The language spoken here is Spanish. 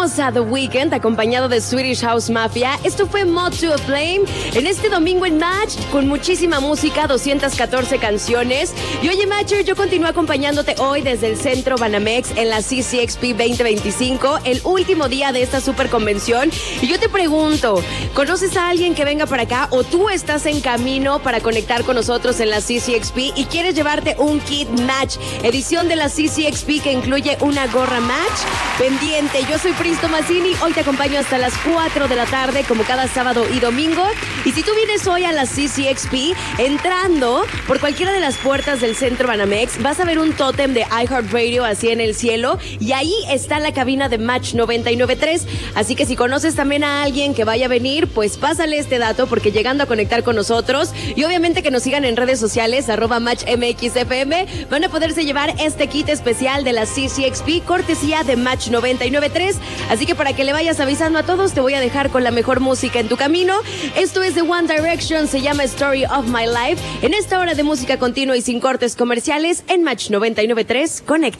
Escuchamos a The Weeknd acompañado de Swedish House Mafia. Esto fue Moth to a Flame en este domingo en Match con muchísima música, 214 canciones. Y oye, Matcher, yo continúo acompañándote hoy desde el Centro Banamex en la CCXP 2025, el último día de esta super convención. Y yo te pregunto, ¿conoces a alguien que venga para acá o tú estás en camino para conectar con nosotros en la CCXP y quieres llevarte un kit Match, edición de la CCXP que incluye una gorra Match? Pendiente, yo soy Pris Tomasini, hoy te acompaño hasta las 4 de la tarde como cada sábado y domingo. Y si tú vienes hoy a la CCXP, entrando por cualquiera de las puertas del Centro Banamex, vas a ver un tótem de iHeartRadio así en el cielo y ahí está la cabina de Match 99.3. Así que si conoces también a alguien que vaya a venir, pues pásale este dato porque llegando a conectar con nosotros y obviamente que nos sigan en redes sociales @MatchMXFM, van a poderse llevar este kit especial de la CCXP cortesía de Match 99.3. Así que para que le vayas avisando a todos, te voy a dejar con la mejor música en tu camino. Esto es de One Direction, se llama Story of My Life. En esta hora de música continua y sin cortes comerciales en Match 99.3, conecta.